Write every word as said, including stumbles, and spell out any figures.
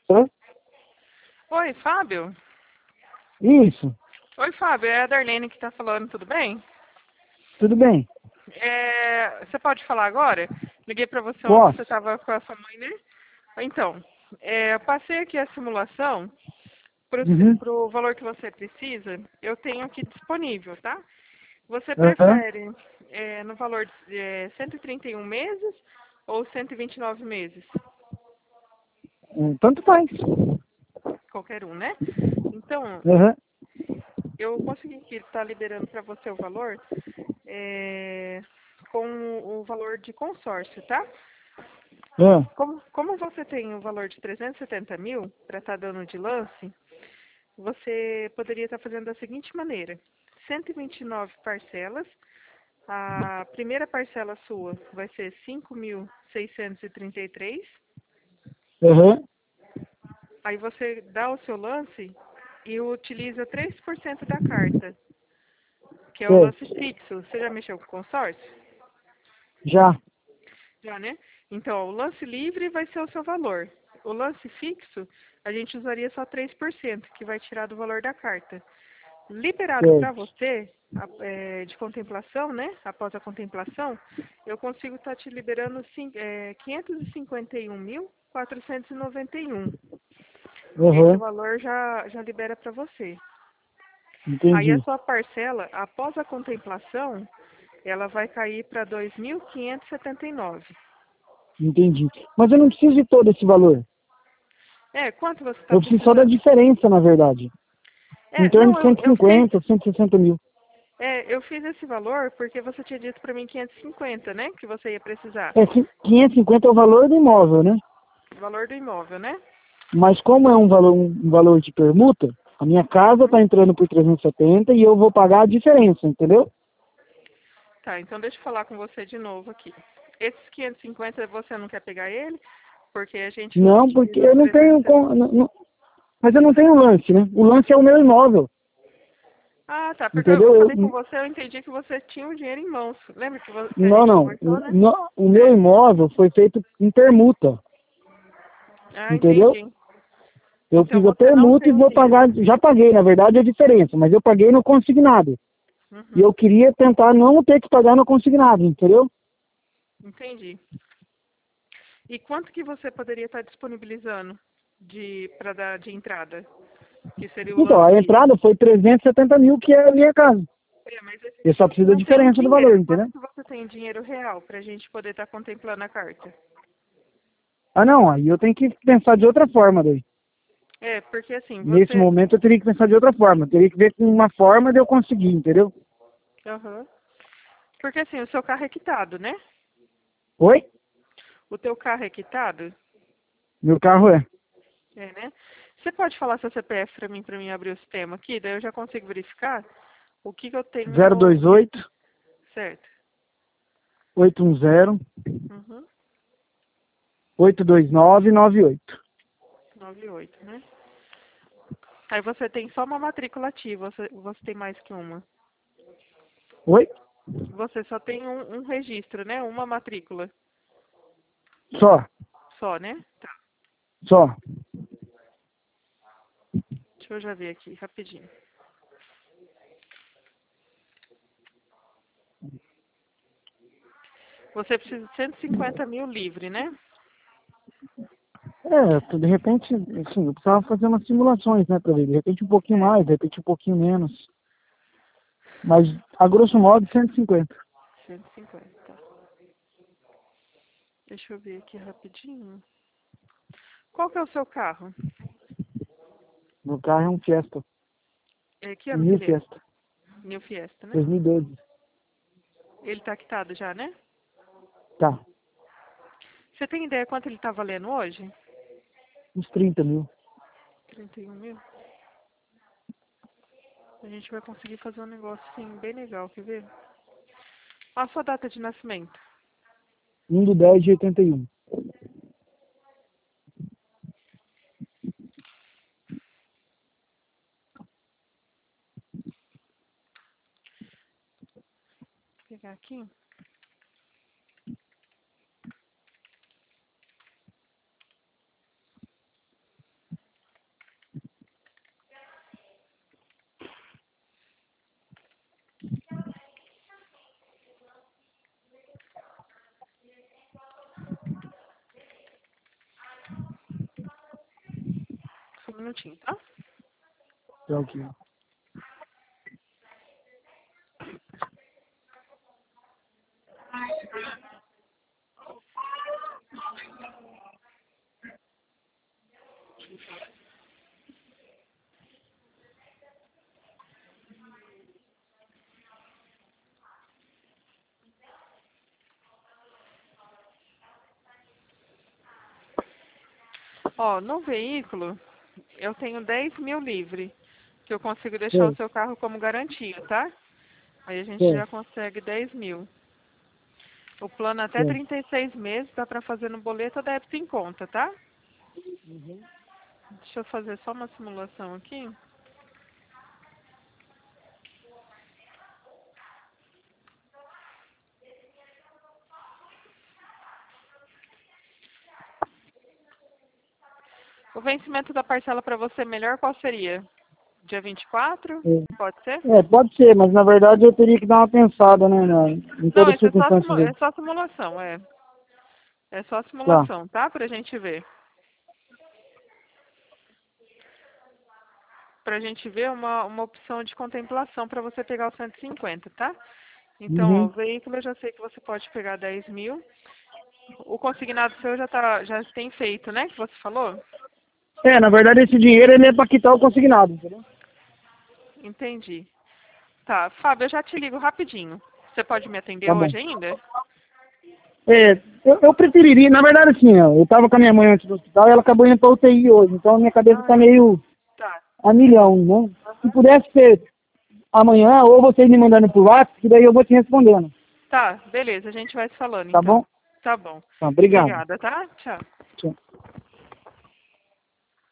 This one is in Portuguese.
Hã? Oi, Fábio? Isso, Oi, Fábio, é a Darlene que está falando, tudo bem? tudo bem. É, você pode falar agora? Liguei para você ontem, você Posso? estava com a sua mãe, né? Então, é, eu passei aqui a simulação para Uhum. o valor que você precisa, eu tenho aqui disponível, tá? Você Aham. prefere é, no valor de é, cento e trinta e um meses ou cento e vinte e nove meses? Hum, Tanto faz. Qualquer um, né? Então, Aham. eu consegui aqui estar liberando para você o valor é, com o valor de consórcio, tá? Ah, Como, como você tem o valor de trezentos e setenta mil para estar dando de lance, você poderia estar fazendo da seguinte maneira: cento e vinte e nove parcelas. A primeira parcela sua vai ser cinco mil seiscentos e trinta e três. Aham. Aí você dá o seu lance e utiliza três por cento da carta, que é o Sei. lance fixo. Você já mexeu com consórcio? Já. Já, né? Então, o lance livre vai ser o seu valor. O lance fixo, a gente usaria só três por cento, que vai tirar do valor da carta. Liberado para Certo. você, a- é, de contemplação, né? Após a contemplação, eu consigo estar te liberando cin- é, quinhentos e cinquenta e um mil, quatrocentos e noventa e um. Esse Aham. valor já, já libera para você. Aí a Entendi. sua parcela, após a contemplação, ela vai cair para dois mil quinhentos e setenta e nove. Entendi. Mas eu não preciso de todo esse valor. É, quanto você está Eu preciso só da precisando? diferença, na verdade. Em É, torno não, de eu, cento e eu fiz, cinquenta, cento e sessenta mil. é, eu fiz esse valor porque você tinha dito para mim quinhentos e cinquenta, né? Que você ia precisar. É, qui- quinhentos e cinquenta é o valor do imóvel, né? O valor do imóvel, né? Mas como é um valor, um valor de permuta, a minha casa Uhum. está entrando por trezentos e setenta e eu vou pagar a diferença, entendeu? Tá, então deixa eu falar com você de novo aqui. Esses quinhentos e cinquenta você não quer pegar ele? Porque a gente Não, porque utiliza os eu não tenho... trezentos e setenta. com- não- não- Mas eu não tenho lance, né? O lance é o meu imóvel, Ah, tá, porque eu, eu entendeu? falei com Eu, você, eu entendi que você tinha o dinheiro em mãos. Lembra que, vo- que a não, gente não. conversou, O, né? no- o meu É. imóvel foi feito em permuta, Ah, entendeu? entendi. Eu Então fiz a você não permuta e tem o vou dinheiro. pagar, já paguei, na verdade, a diferença, mas eu paguei no consignado. E Uhum, eu queria tentar não ter que pagar no consignado, entendeu? entendi. E quanto que você poderia estar disponibilizando de para dar de entrada? Que seria o Então, a lance. entrada foi trezentos e setenta mil, que é a minha casa. É, mas a Eu gente só preciso da não tem o diferença do valor, dinheiro. entendeu? Quanto que você tem em dinheiro real para a gente poder estar contemplando a carta? Ah, não, aí eu tenho que pensar de outra forma daí. É, porque assim, Nesse você. momento eu teria que pensar de outra forma. Eu teria que ver com uma forma de eu conseguir, entendeu? Aham. Porque assim, o seu carro é quitado, né? Oi? O teu carro é quitado? Meu carro é É, né? Você pode falar seu C P F para mim, para mim abrir o sistema aqui? Daí eu já consigo verificar o que que eu tenho zero dois no. oito, Certo. oito um zero, Uhum. oito dois nove nove oito. noventa e oito, né? Aí você tem só uma matrícula ativa, você, você tem mais que uma. Oi? Você só tem um, um registro, né? Uma matrícula Só, só, né? Tá. só. Deixa eu já ver aqui, rapidinho. Você precisa de cento e cinquenta mil livre, né? É, de repente, assim, eu precisava fazer umas simulações, né, pra ver. De repente um pouquinho É, mais, de repente um pouquinho menos. Mas, a grosso modo, cento e cinquenta. cento e cinquenta, tá. Deixa eu ver aqui rapidinho. Qual que é o seu carro? Meu carro é um Fiesta. É, que Um ano que New ele é? Fiesta. New Fiesta, né? dois mil e doze. Ele tá quitado já, né? Tá. Você tem ideia quanto ele tá valendo hoje? Uns trinta mil. trinta e um mil? A gente vai conseguir fazer um negócio assim, bem legal, quer ver? A sua data de nascimento. um do dez de oitenta e um. Vou pegar aqui. minutinho, tá? É o que? Ó, no veículo, eu tenho dez mil livre, que eu consigo deixar o Sei, seu carro como garantia, tá? Aí a gente sei, já consegue dez mil. O plano até sei. trinta e seis meses, dá pra fazer no boleto ou débito em conta, tá? Deixa eu fazer só uma simulação aqui. O vencimento da parcela para você melhor qual seria? Dia vinte e quatro? Pode ser? É, é, pode ser, mas na verdade eu teria que dar uma pensada, né, na, em Não, todas as isso é só, circunstâncias. simu- aí. é só simulação, é. É só Tá. simulação, tá? Pra gente ver. Pra gente ver uma, uma opção de contemplação para você pegar os cento e cinquenta, tá? Então, ó, o Uhum. veículo eu já sei que você pode pegar dez mil. O consignado seu já, tá, já tem feito, né? Que você falou? É, na verdade esse dinheiro ele é para quitar o consignado, entendeu? Entendi. Tá, Fábio, eu já te ligo rapidinho. Você pode me atender Tá bom. hoje ainda? É, eu, eu preferiria, na verdade assim, ó, eu tava com a minha mãe antes do hospital e ela acabou indo pra U T I hoje, então a minha cabeça Ah, tá meio tá. a milhão, né? Se Aham. pudesse ser amanhã, ou vocês me mandando por WhatsApp, que daí eu vou te respondendo, Tá, beleza, a gente vai se falando tá então. bom? Tá bom. Tá, obrigado. Obrigada, tá? Tchau. Tchau.